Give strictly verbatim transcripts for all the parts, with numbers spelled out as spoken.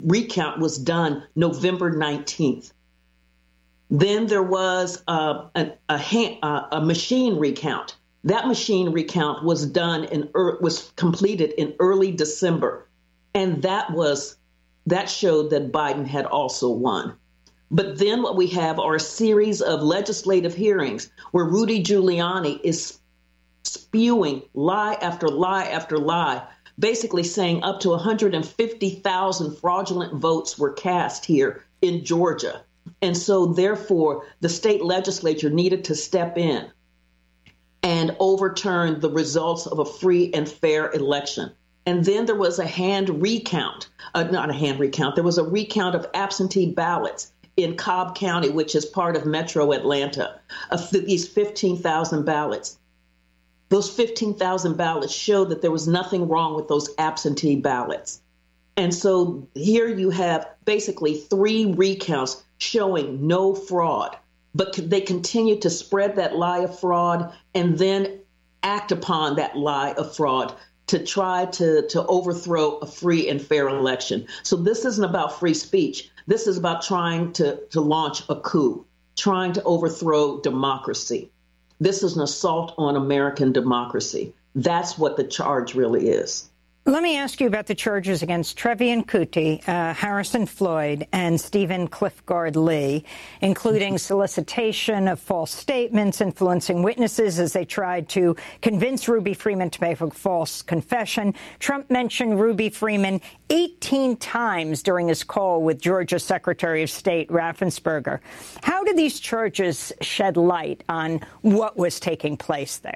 recount was done November nineteenth. Then there was uh, a, a, hand, uh, a machine recount. That machine recount was done in er, was completed in early December, and that was that showed that Biden had also won. But then what we have are a series of legislative hearings where Rudy Giuliani is spewing lie after lie after lie, basically saying up to one hundred fifty thousand fraudulent votes were cast here in Georgia. And so, therefore, the state legislature needed to step in and overturn the results of a free and fair election. And then there was a hand recount, uh, not a hand recount, there was a recount of absentee ballots in Cobb County, which is part of Metro Atlanta, of these fifteen thousand ballots. Those fifteen thousand ballots showed that there was nothing wrong with those absentee ballots. And so here you have basically three recounts showing no fraud, but they continue to spread that lie of fraud and then act upon that lie of fraud to try to, to overthrow a free and fair election. So this isn't about free speech. This is about trying to, to launch a coup, trying to overthrow democracy. This is an assault on American democracy. That's what the charge really is. Let me ask you about the charges against Trevian Kuti, uh, Harrison Floyd, and Stephen Clifford Lee, including solicitation of false statements, influencing witnesses as they tried to convince Ruby Freeman to make a false confession. Trump mentioned Ruby Freeman eighteen times during his call with Georgia Secretary of State Raffensperger. How do these charges shed light on what was taking place there?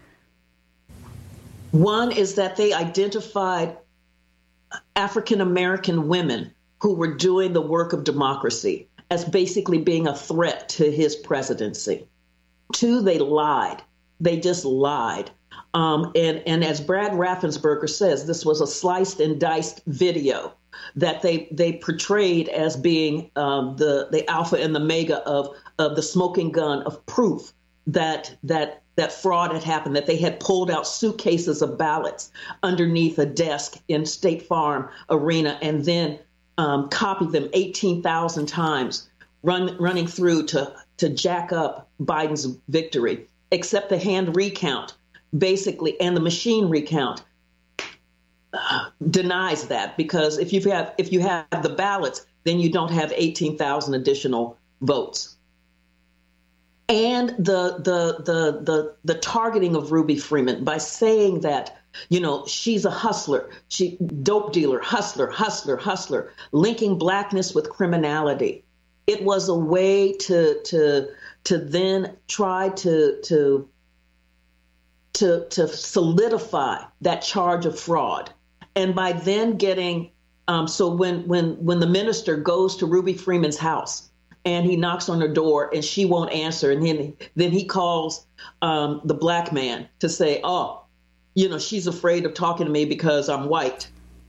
One is that they identified African-American women who were doing the work of democracy as basically being a threat to his presidency. Two, they lied. They just lied. Um, and, and as Brad Raffensperger says, this was a sliced and diced video that they they portrayed as being um, the, the alpha and the mega of, of the smoking gun of proof that that that fraud had happened, that they had pulled out suitcases of ballots underneath a desk in State Farm Arena and then um, copied them eighteen thousand times, run, running through to, to jack up Biden's victory, except the hand recount, basically, and the machine recount uh, denies that, because if you have if you have the ballots, then you don't have eighteen thousand additional votes. And the the the the the targeting of Ruby Freeman by saying that, you know, she's a hustler, she dope dealer, hustler, hustler, hustler, linking blackness with criminality. It was a way to to to then try to to to to solidify that charge of fraud. And by then getting um, so when when when the minister goes to Ruby Freeman's house and he knocks on her door and she won't answer, and then then he calls um, the black man to say, oh, you know, she's afraid of talking to me because I'm white.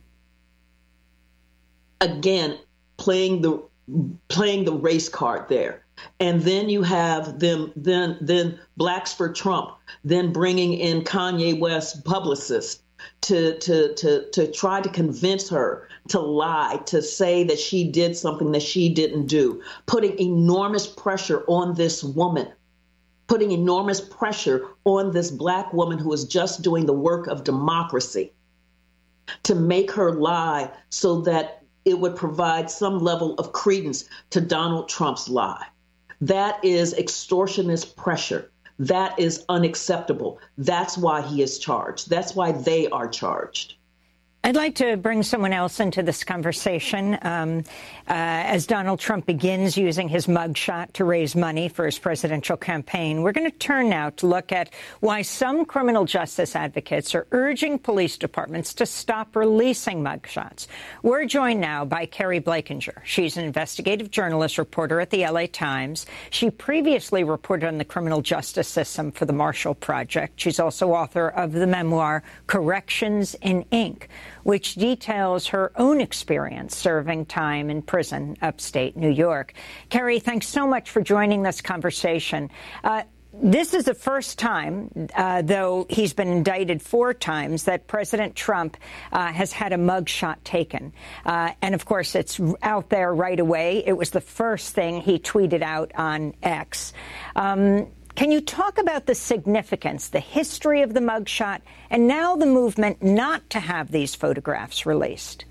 Again, playing the playing the race card there. And then you have them, then then Blacks for Trump, then bringing in Kanye West's publicist to to to to try to convince her to lie, to say that she did something that she didn't do, putting enormous pressure on this woman, putting enormous pressure on this black woman who is just doing the work of democracy, to make her lie so that it would provide some level of credence to Donald Trump's lie. That is extortionist pressure. That is unacceptable. That's why he is charged. That's why they are charged. I'd like to bring someone else into this conversation. Um, uh, as Donald Trump begins using his mugshot to raise money for his presidential campaign, we're going to turn now to look at why some criminal justice advocates are urging police departments to stop releasing mugshots. We're joined now by Keri Blakinger. She's an investigative journalist reporter at the L A Times. She previously reported on the criminal justice system for the Marshall Project. She's also author of the memoir Corrections in Ink, which details her own experience serving time in prison upstate New York. Keri, thanks so much for joining this conversation. Uh, this is the first time, uh, though he's been indicted four times, that President Trump uh, has had a mugshot taken. Uh, and, of course, it's out there right away. It was the first thing he tweeted out on X. Um, can you talk about the significance, the history of the mugshot, and now the movement not to have these photographs released?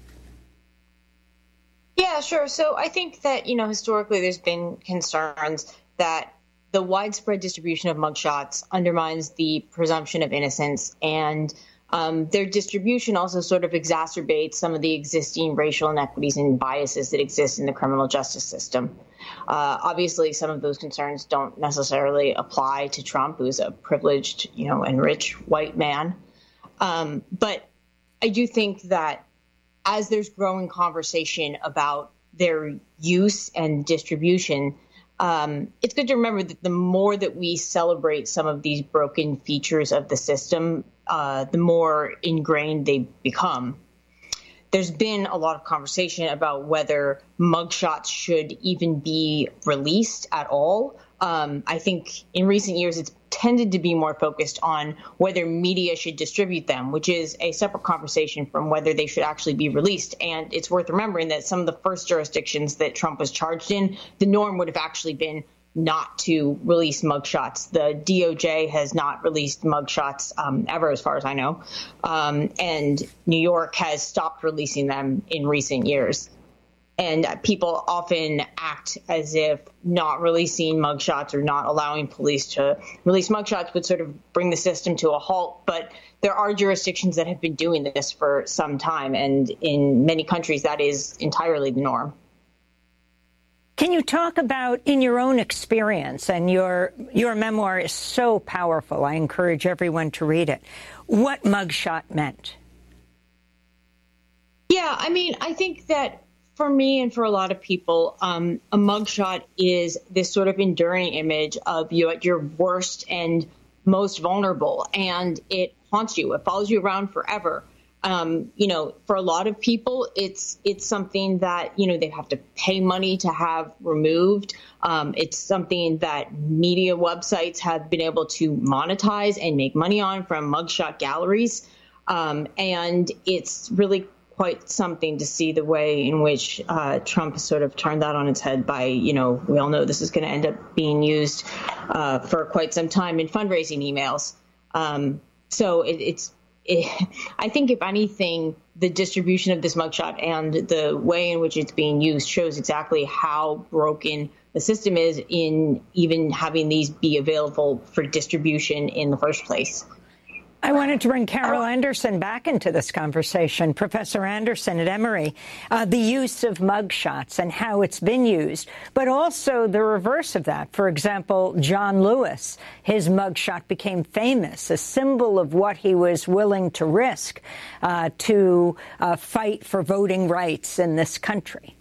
Yeah, sure. So I think that, you know, historically there's been concerns that the widespread distribution of mugshots undermines the presumption of innocence, and um, their distribution also sort of exacerbates some of the existing racial inequities and biases that exist in the criminal justice system. Uh, obviously, some of those concerns don't necessarily apply to Trump, who is a privileged, you know, and rich white man. Um, but I do think that as there's growing conversation about their use and distribution, um, it's good to remember that the more that we celebrate some of these broken features of the system, uh, the more ingrained they become. There's been a lot of conversation about whether mugshots should even be released at all. Um, I think in recent years, it's tended to be more focused on whether media should distribute them, which is a separate conversation from whether they should actually be released. And it's worth remembering that some of the first jurisdictions that Trump was charged in, the norm would have actually been not to release mugshots. The D O J has not released mugshots um, ever, as far as I know. Um, and New York has stopped releasing them in recent years. And people often act as if not releasing mugshots or not allowing police to release mugshots would sort of bring the system to a halt. But there are jurisdictions that have been doing this for some time. And in many countries, that is entirely the norm. Can you talk about, in your own experience, and your your memoir is so powerful, I encourage everyone to read it, what mugshot meant? Yeah, I mean, I think that for me and for a lot of people, um, a mugshot is this sort of enduring image of you at your worst and most vulnerable, and it haunts you. It follows you around forever. Um, you know, for a lot of people, it's it's something that, you know, they have to pay money to have removed. Um, it's something that media websites have been able to monetize and make money on from mugshot galleries. Um, and it's really quite something to see the way in which uh, Trump has sort of turned that on its head by, you know, we all know this is going to end up being used uh, for quite some time in fundraising emails. Um, so it, it's It, I think, if anything, the distribution of this mugshot and the way in which it's being used shows exactly how broken the system is in even having these be available for distribution in the first place. I wanted to bring Carol Anderson back into this conversation. Professor Anderson at Emory, uh, the use of mugshots and how it's been used, but also the reverse of that. For example, John Lewis, his mugshot became famous, a symbol of what he was willing to risk uh, to uh, fight for voting rights in this country.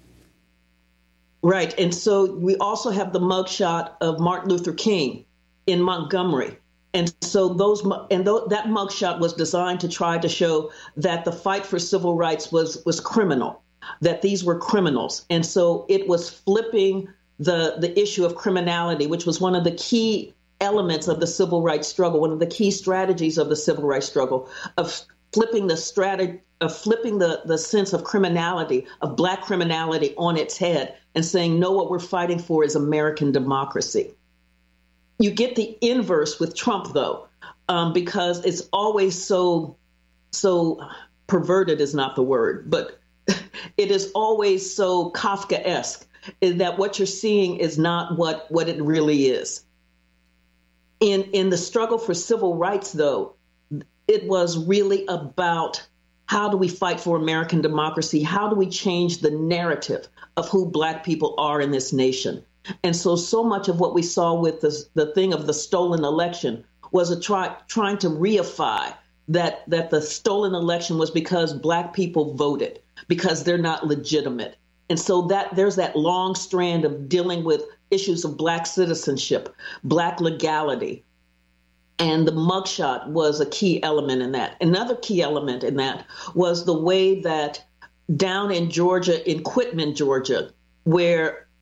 Right. And so we also have the mugshot of Martin Luther King in Montgomery. And so those and th- that mugshot was designed to try to show that the fight for civil rights was was criminal, that these were criminals. And so it was flipping the the issue of criminality, which was one of the key elements of the civil rights struggle, one of the key strategies of the civil rights struggle, of flipping the strategy of flipping the, the sense of criminality, of Black criminality on its head and saying, no, what we're fighting for is American democracy. You get the inverse with Trump, though, um, because it's always so, so perverted is not the word, but it is always so Kafkaesque is that what you're seeing is not what, what it really is. In, in the struggle for civil rights, though, it was really about how do we fight for American democracy? How do we change the narrative of who Black people are in this nation? And so, so much of what we saw with this, the thing of the stolen election was a try, trying to reify that, that the stolen election was because Black people voted, because they're not legitimate. And so that there's that long strand of dealing with issues of Black citizenship, Black legality. And the mugshot was a key element in that. Another key element in that was the way that down in Georgia, in Quitman, Georgia, where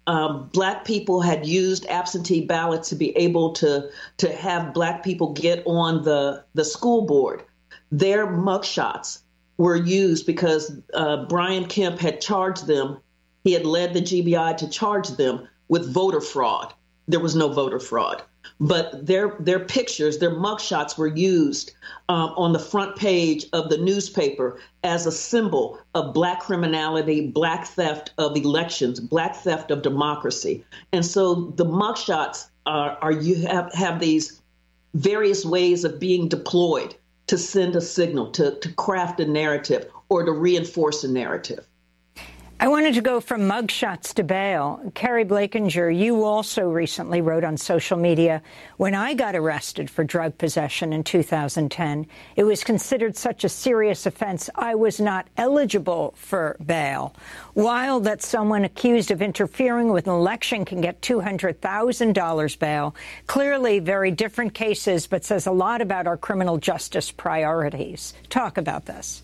um, Black people had used absentee ballots to be able to to have Black people get on the, the school board. Their mugshots were used because uh, Brian Kemp had charged them. He had led the G B I to charge them with voter fraud. There was no voter fraud, but their their pictures, their mugshots were used um, on the front page of the newspaper as a symbol of Black criminality, Black theft of elections, Black theft of democracy. And so the mugshots are, are you have, have these various ways of being deployed to send a signal, to, to craft a narrative, or to reinforce a narrative. I wanted to go from mugshots to bail. Kari Blakinger, you also recently wrote on social media, when I got arrested for drug possession in two thousand ten, it was considered such a serious offense I was not eligible for bail. While that someone accused of interfering with an election can get two hundred thousand dollars bail, clearly very different cases, but says a lot about our criminal justice priorities. Talk about this.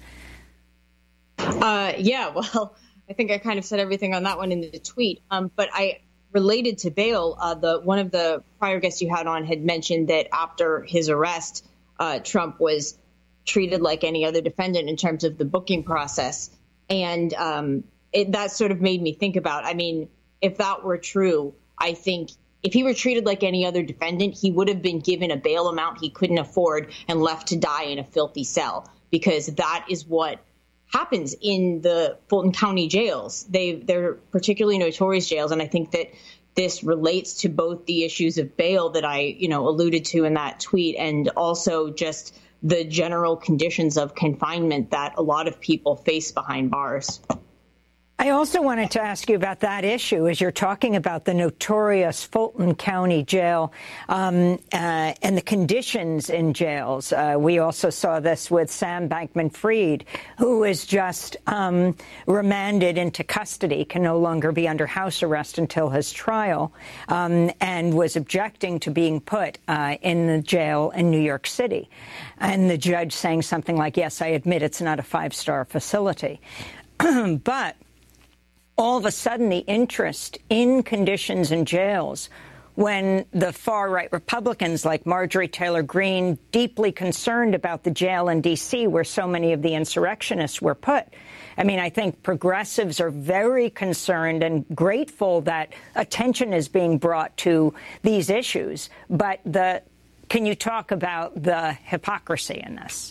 Uh, yeah, well... I think I kind of said everything on that one in the tweet. Um, but I related to bail. Uh, the one of the prior guests you had on had mentioned that after his arrest, uh, Trump was treated like any other defendant in terms of the booking process. And um, it, that sort of made me think about, I mean, if that were true, I think if he were treated like any other defendant, he would have been given a bail amount he couldn't afford and left to die in a filthy cell, because that is what happens in the Fulton County jails. They, they're particularly notorious jails. And I think that this relates to both the issues of bail that I, you know, alluded to in that tweet, and also just the general conditions of confinement that a lot of people face behind bars. I also wanted to ask you about that issue as you're talking about the notorious Fulton County jail um, uh, and the conditions in jails. Uh, we also saw this with Sam Bankman-Fried, who is just um, remanded into custody, can no longer be under house arrest until his trial, um, and was objecting to being put uh, in the jail in New York City. And the judge saying something like, yes, I admit it's not a five-star facility. But all of a sudden, the interest in conditions in jails, when the far-right Republicans like Marjorie Taylor Greene, deeply concerned about the jail in D C where so many of the insurrectionists were put. I mean, I think progressives are very concerned and grateful that attention is being brought to these issues. But the can you talk about the hypocrisy in this?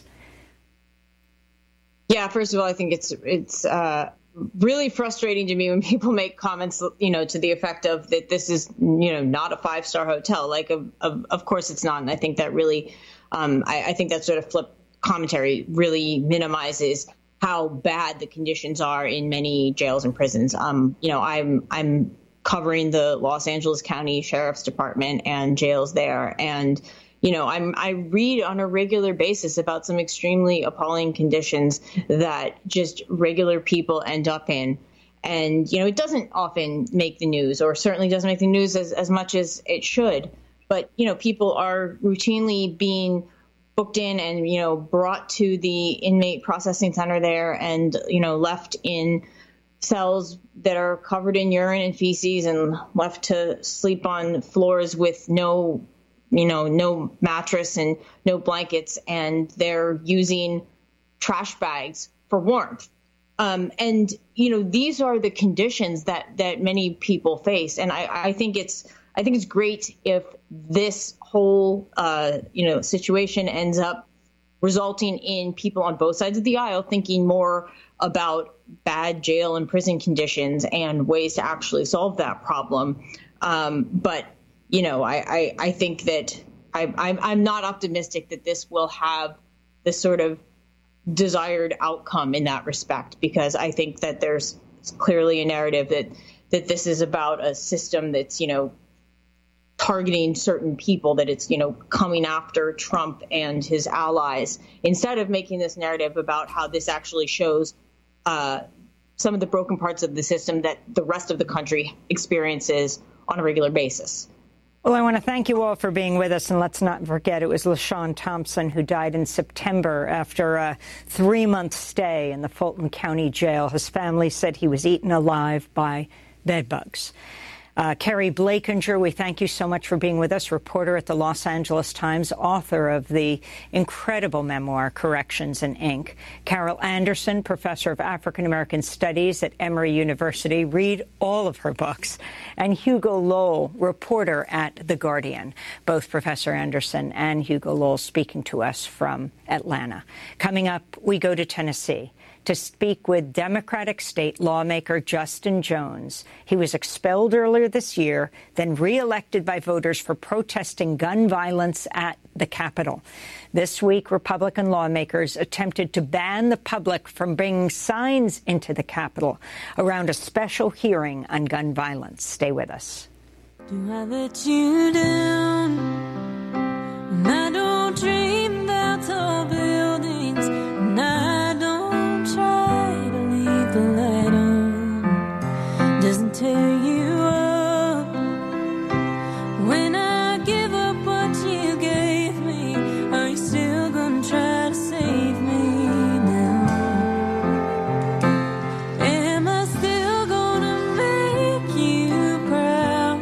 Yeah, first of all, I think it's it's uh really frustrating to me when people make comments, you know, to the effect of that this is, you know, not a five-star hotel. Like, of, of, of course it's not. And I think that really, um, I, I think that sort of flip commentary really minimizes how bad the conditions are in many jails and prisons. Um, you know, I'm I'm covering the Los Angeles County Sheriff's Department and jails there. And You know, I'm, I read on a regular basis about some extremely appalling conditions that just regular people end up in. And, you know, it doesn't often make the news, or certainly doesn't make the news as, as much as it should. But, you know, people are routinely being booked in and, you know, brought to the inmate processing center there and, you know, left in cells that are covered in urine and feces and left to sleep on floors with no you know, no mattress and no blankets, and they're using trash bags for warmth. Um, and, you know, these are the conditions that, that many people face. And I, I think it's I think it's great if this whole, uh, you know, situation ends up resulting in people on both sides of the aisle thinking more about bad jail and prison conditions and ways to actually solve that problem. Um, but You know, I, I, I think that I, I'm, I'm not optimistic that this will have the sort of desired outcome in that respect, because I think that there's clearly a narrative that that this is about a system that's, you know, targeting certain people, that it's, you know, coming after Trump and his allies, instead of making this narrative about how this actually shows uh, some of the broken parts of the system that the rest of the country experiences on a regular basis. Well, I want to thank you all for being with us. And let's not forget, it was LaShawn Thompson who died in September after a three-month stay in the Fulton County Jail. His family said he was eaten alive by bedbugs. Uh, Carrie Blakinger, we thank you so much for being with us, reporter at the Los Angeles Times, author of the incredible memoir, Corrections in Ink. Carol Anderson, professor of African-American Studies at Emory University. Read all of her books. And Hugo Lowell, reporter at The Guardian. Both Professor Anderson and Hugo Lowell speaking to us from Atlanta. Coming up, we go to Tennessee to speak with Democratic state lawmaker Justin Jones. He was expelled earlier this year, then reelected by voters for protesting gun violence at the Capitol. This week, Republican lawmakers attempted to ban the public from bringing signs into the Capitol around a special hearing on gun violence. Stay with us. Do I let you down? And I don't dream about tall buildings, and I don't try to leave the light on. Doesn't tear you up when I give up what you gave me. Are you still gonna try to save me now? Am I still gonna make you proud?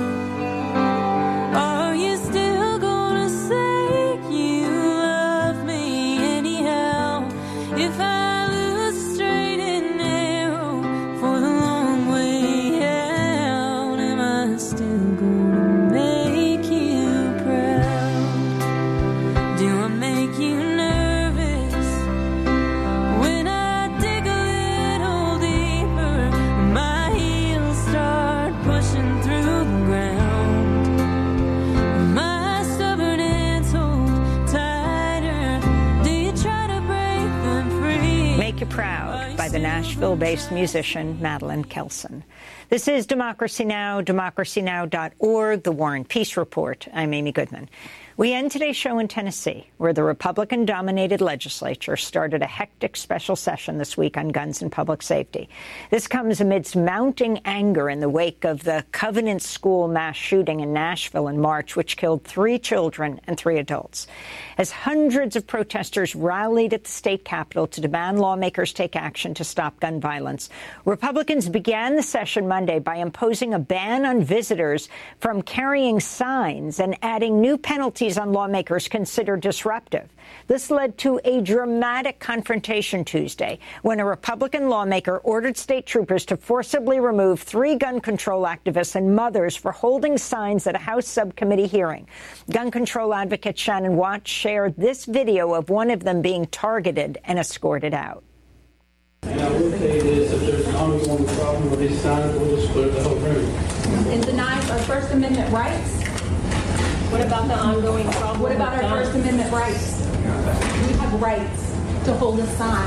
Are you still gonna say you love me anyhow? If I lose straight and narrow for the long way out, am I still gonna make you proud? Do I make you nervous when I dig a little deeper? My heels start pushing through the ground. My stubborn hands hold tighter. Do you try to break them free? Make You Proud by the Nashville-based musician Madeline Kelson. This is Democracy Now!, democracy now dot org, The War and Peace Report. I'm Amy Goodman. We end today's show in Tennessee, where the Republican-dominated legislature started a hectic special session this week on guns and public safety. This comes amidst mounting anger in the wake of the Covenant School mass shooting in Nashville in March, which killed three children and three adults. As hundreds of protesters rallied at the state capitol to demand lawmakers take action to stop gun violence, Republicans began the session Monday by imposing a ban on visitors from carrying signs and adding new penalties on lawmakers considered disruptive. This led to a dramatic confrontation Tuesday when a Republican lawmaker ordered state troopers to forcibly remove three gun control activists and mothers for holding signs at a House subcommittee hearing. Gun control advocate Shannon Watts shared this video of one of them being targeted and escorted out. And I will tell you this, if there's an ongoing problem with these signs, we'll just split the whole room. And denies our First Amendment rights. What about the ongoing problem? What about our First Amendment rights? We have rights to hold a sign.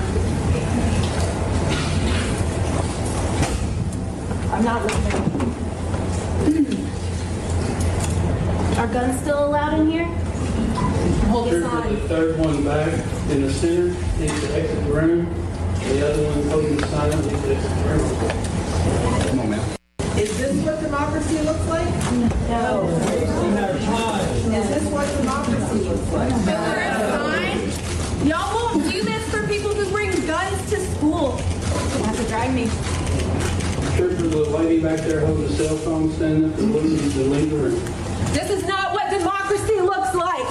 I'm not listening. Are guns still allowed in here? Hold a sign. The third one back in the center needs to exit the room. The other one holding the sign needs to exit the room. Come on, man. Is this what democracy looks like? No. Is this what democracy looks like? Y'all won't do this for people who bring guns to school. You have to drag me. Trooper, the lady back there holding the cell phone, standing up and looking at the leader. This is not what democracy looks like.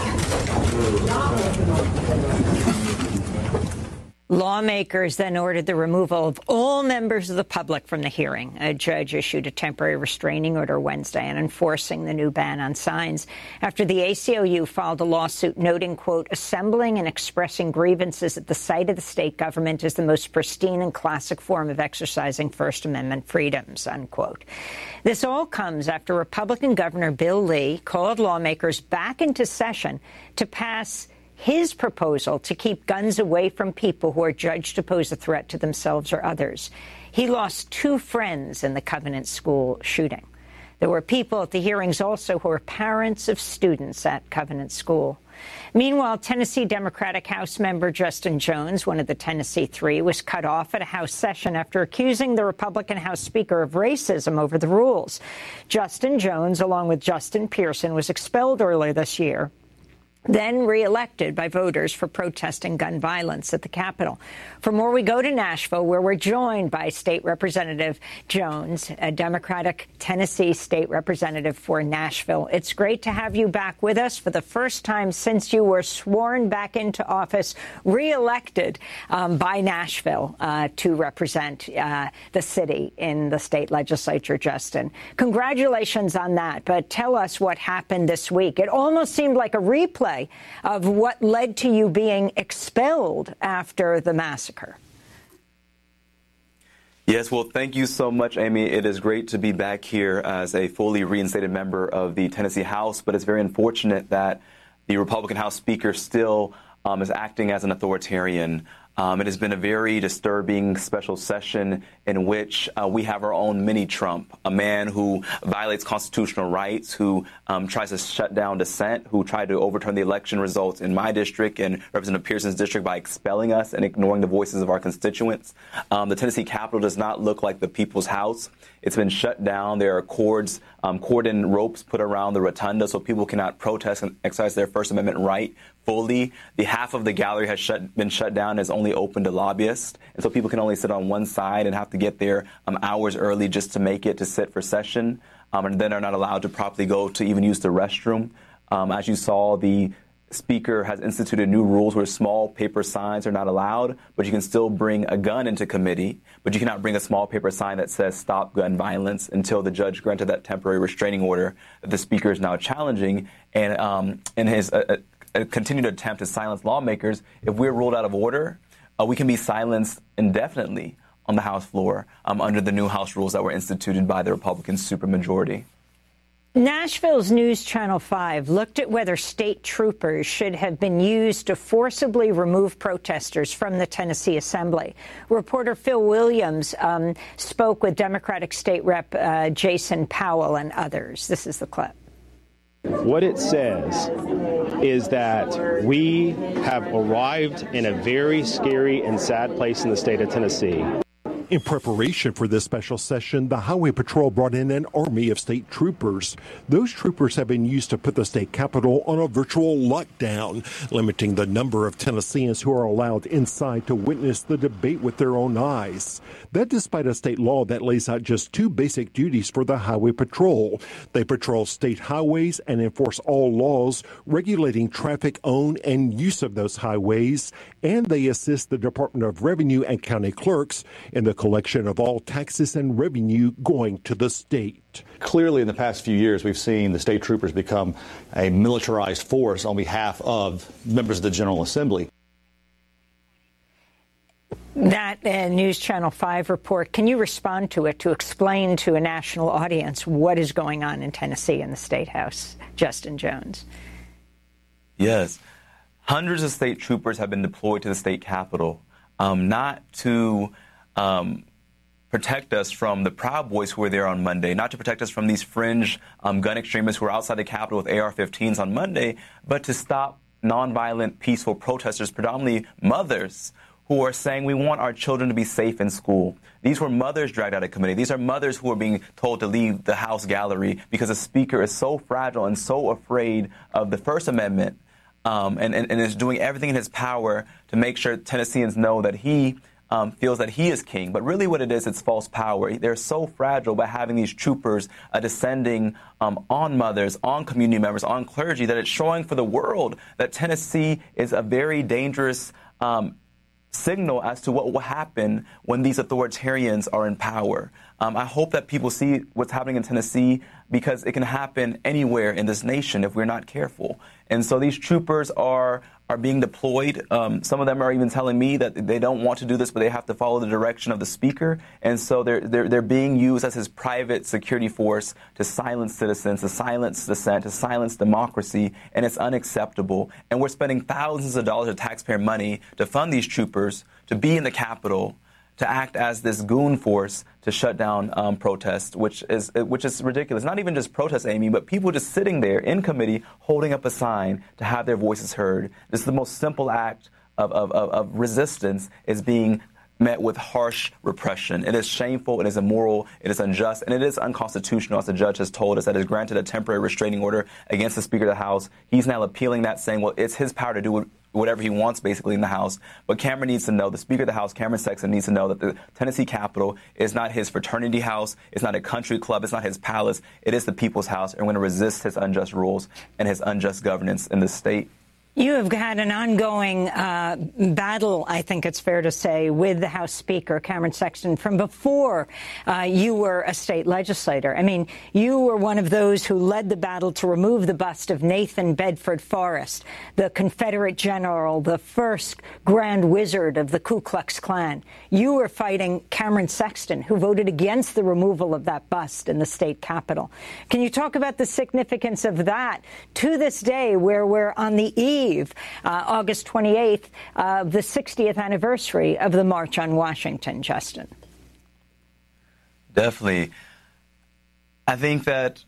Lawmakers then ordered the removal of all members of the public from the hearing. A judge issued a temporary restraining order Wednesday and enforcing the new ban on signs after the A C L U filed a lawsuit noting, quote, assembling and expressing grievances at the site of the state government is the most pristine and classic form of exercising First Amendment freedoms, unquote. This all comes after Republican Governor Bill Lee called lawmakers back into session to pass his proposal to keep guns away from people who are judged to pose a threat to themselves or others. He lost two friends in the Covenant School shooting. There were people at the hearings also who were parents of students at Covenant School. Meanwhile, Tennessee Democratic House member Justin Jones, one of the Tennessee Three, was cut off at a House session after accusing the Republican House Speaker of racism over the rules. Justin Jones, along with Justin Pearson, was expelled earlier this year then reelected by voters for protesting gun violence at the Capitol. For more, we go to Nashville, where we're joined by State Representative Jones, a Democratic Tennessee state representative for Nashville. It's great to have you back with us for the first time since you were sworn back into office, reelected um, by Nashville uh, to represent uh, the city in the state legislature, Justin. Congratulations on that, but tell us what happened this week. It almost seemed like a replay of what led to you being expelled after the massacre. Yes, well, thank you so much, Amy. It is great to be back here as a fully reinstated member of the Tennessee House, but it's very unfortunate that the Republican House Speaker still um, is acting as an authoritarian. Um, it has been a very disturbing special session in which uh, we have our own mini-Trump, a man who violates constitutional rights, who um, tries to shut down dissent, who tried to overturn the election results in my district and Representative Pearson's district by expelling us and ignoring the voices of our constituents. Um, the Tennessee Capitol does not look like the People's House. It's been shut down. There are cords, um, cordon ropes put around the rotunda so people cannot protest and exercise their First Amendment right fully. The half of the gallery has shut, been shut down, is only open to lobbyists. And so people can only sit on one side and have to get there um, hours early just to make it to sit for session. Um, and then are not allowed to properly go to even use the restroom. Um, as you saw, the Speaker has instituted new rules where small paper signs are not allowed, but you can still bring a gun into committee, but you cannot bring a small paper sign that says stop gun violence until the judge granted that temporary restraining order that the Speaker is now challenging. And um, in his uh, uh, continued attempt to silence lawmakers, if we're ruled out of order, uh, we can be silenced indefinitely on the House floor um, under the new House rules that were instituted by the Republican supermajority. Nashville's News Channel five looked at whether state troopers should have been used to forcibly remove protesters from the Tennessee Assembly. Reporter Phil Williams um, spoke with Democratic State Rep uh, Jason Powell and others. This is the clip. What it says is that we have arrived in a very scary and sad place in the state of Tennessee. In preparation for this special session, the Highway Patrol brought in an army of state troopers. Those troopers have been used to put the state capitol on a virtual lockdown, limiting the number of Tennesseans who are allowed inside to witness the debate with their own eyes. That despite a state law that lays out just two basic duties for the Highway Patrol. They patrol state highways and enforce all laws regulating traffic on and use of those highways, and they assist the Department of Revenue and county clerks in the collection of all taxes and revenue going to the state. Clearly, in the past few years, we've seen the state troopers become a militarized force on behalf of members of the General Assembly. That uh, News Channel five report, can you respond to it to explain to a national audience what is going on in Tennessee in the State House? Justin Jones. Yes. Hundreds of state troopers have been deployed to the state capitol, um, not to Um, protect us from the Proud Boys who were there on Monday, not to protect us from these fringe um, gun extremists who were outside the Capitol with A R fifteens on Monday, but to stop nonviolent, peaceful protesters, predominantly mothers, who are saying we want our children to be safe in school. These were mothers dragged out of committee. These are mothers who are being told to leave the House gallery because the Speaker is so fragile and so afraid of the First Amendment um, and, and, and is doing everything in his power to make sure Tennesseans know that he Um, feels that he is king. But really what it is, it's false power. They're so fragile by having these troopers uh, descending um, on mothers, on community members, on clergy, that it's showing for the world that Tennessee is a very dangerous um, signal as to what will happen when these authoritarians are in power. Um, I hope that people see what's happening in Tennessee, because it can happen anywhere in this nation if we're not careful. And so these troopers are are being deployed. Um, some of them are even telling me that they don't want to do this, but they have to follow the direction of the Speaker. And so they're they're, they're being used as his private security force to silence citizens, to silence dissent, to silence democracy, and it's unacceptable. And we're spending thousands of dollars of taxpayer money to fund these troopers to be in the Capitol, to act as this goon force to shut down um, protests, which is which is ridiculous. Not even just protests, Amy, but people just sitting there in committee holding up a sign to have their voices heard. This is the most simple act of, of, of, of resistance is being met with harsh repression. It is shameful, it is immoral, it is unjust, and it is unconstitutional, as the judge has told us, that has granted a temporary restraining order against the Speaker of the House. He's now appealing that, saying, well, it's his power to do whatever he wants, basically, in the House. But Cameron needs to know, the Speaker of the House, Cameron Sexton, needs to know that the Tennessee Capitol is not his fraternity house, it's not a country club, it's not his palace, it is the people's house, and we're going to resist his unjust rules and his unjust governance in the state. You have had an ongoing uh, battle, I think it's fair to say, with the House Speaker, Cameron Sexton, from before uh, you were a state legislator. I mean, you were one of those who led the battle to remove the bust of Nathan Bedford Forrest, the Confederate general, the first grand wizard of the Ku Klux Klan. You were fighting Cameron Sexton, who voted against the removal of that bust in the state capitol. Can you talk about the significance of that to this day, where we're on the eve Uh, August twenty-eighth, uh, the sixtieth anniversary of the March on Washington, Justin? Definitely. I think that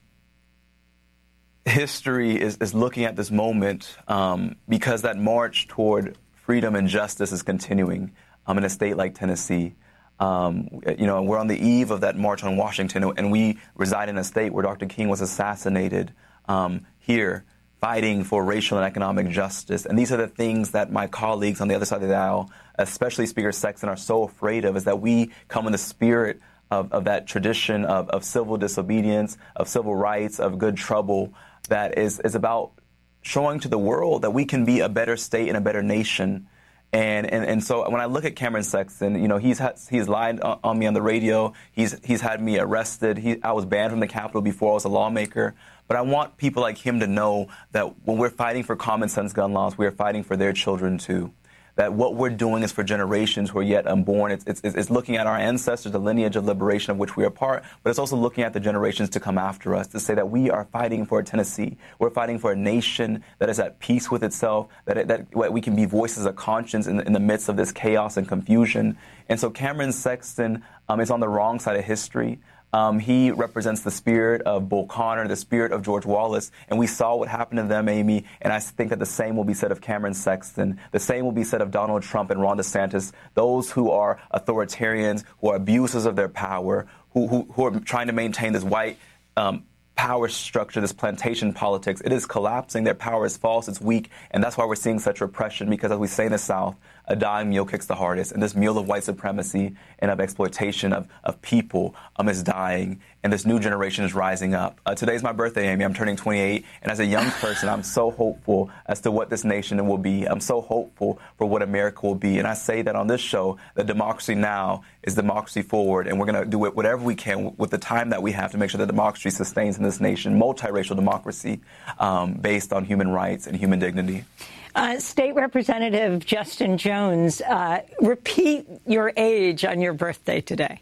history is, is looking at this moment um, because that march toward freedom and justice is continuing um, in a state like Tennessee. Um, you know, we're on the eve of that March on Washington, and we reside in a state where Doctor King was assassinated um, here, fighting for racial and economic justice. And these are the things that my colleagues on the other side of the aisle, especially Speaker Sexton, are so afraid of, is that we come in the spirit of, of that tradition of, of civil disobedience, of civil rights, of good trouble, that is, is about showing to the world that we can be a better state and a better nation. And, and and so when I look at Cameron Sexton, you know, he's had, he's lied on, on me on the radio. He's he's had me arrested. He, I was banned from the Capitol before I was a lawmaker. But I want people like him to know that when we're fighting for common sense gun laws, we are fighting for their children too. That what we're doing is for generations who are yet unborn. It's, it's, it's looking at our ancestors, the lineage of liberation of which we are part, but it's also looking at the generations to come after us, to say that we are fighting for Tennessee. We're fighting for a nation that is at peace with itself, that, it, that we can be voices of conscience in, in the midst of this chaos and confusion. And so Cameron Sexton um, is on the wrong side of history. Um, he represents the spirit of Bull Connor, the spirit of George Wallace, and we saw what happened to them, Amy, and I think that the same will be said of Cameron Sexton. The same will be said of Donald Trump and Ron DeSantis, those who are authoritarians, who are abusers of their power, who, who, who are trying to maintain this white um, power structure, this plantation politics. It is collapsing. Their power is false. It's weak. And that's why we're seeing such repression, because as we say in the South, a dying mule kicks the hardest. And this mule of white supremacy and of exploitation of, of people um, is dying. And this new generation is rising up. Uh, today's my birthday, Amy. I'm turning twenty-eight. And as a young person, I'm so hopeful as to what this nation will be. I'm so hopeful for what America will be. And I say that on this show, that democracy now is democracy forward. And we're going to do it whatever we can with the time that we have to make sure that democracy sustains in this nation, multiracial democracy um, based on human rights and human dignity. Uh, State Representative Justin Jones, uh, repeat your age on your birthday today.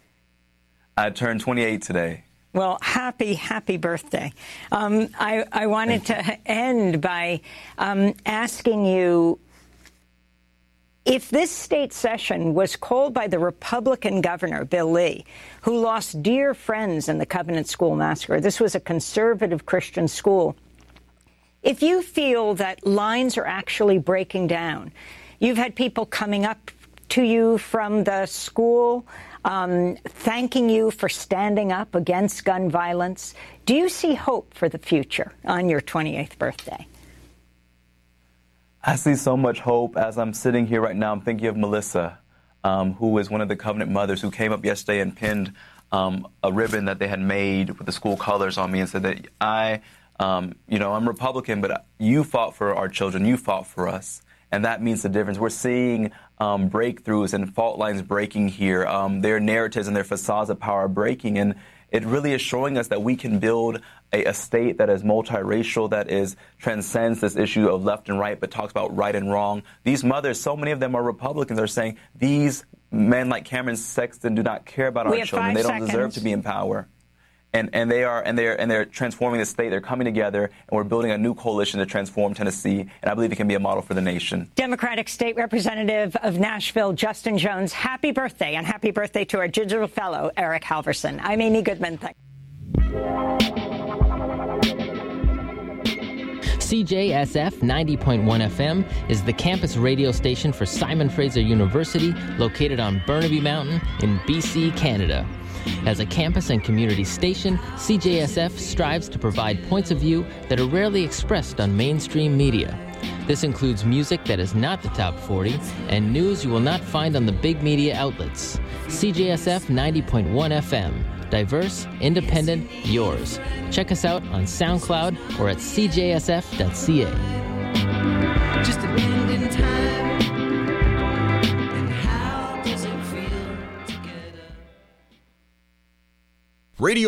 I turned twenty-eight today. Well, happy, happy birthday. Um, I, I wanted to end by um, asking you, if this state session was called by the Republican governor, Bill Lee, who lost dear friends in the Covenant School massacre, this was a conservative Christian school. If you feel that lines are actually breaking down, you've had people coming up to you from the school, um, thanking you for standing up against gun violence. Do you see hope for the future on your twenty-eighth birthday? I see so much hope. As I'm sitting here right now, I'm thinking of Melissa, um, who is one of the Covenant mothers, who came up yesterday and pinned um, a ribbon that they had made with the school colors on me and said that I... Um, you know, I'm Republican, but you fought for our children. You fought for us. And that means the difference. We're seeing um, breakthroughs and fault lines breaking here. Um, their narratives and their facades of power are breaking. And it really is showing us that we can build a, a state that is multiracial, that is transcends this issue of left and right, but talks about right and wrong. These mothers, so many of them are Republicans, are saying these men like Cameron Sexton do not care about we our children. They don't seconds. deserve to be in power. And, and they are and they're and they're transforming the state. They're coming together, and we're building a new coalition to transform Tennessee. And I believe it can be a model for the nation. Democratic State Representative of Nashville, Justin Jones, happy birthday, and happy birthday to our digital fellow, Eric Halverson. I'm Amy Goodman. Thank you. C J S F ninety point one F M is the campus radio station for Simon Fraser University, located on Burnaby Mountain in B C, Canada. As a campus and community station, C J S F strives to provide points of view that are rarely expressed on mainstream media. This includes music that is not the top forty and news you will not find on the big media outlets. C J S F ninety point one F M. Diverse, independent, yours. Check us out on SoundCloud or at c j s f dot c a. Just a bend in time. And how does it feel together? Radio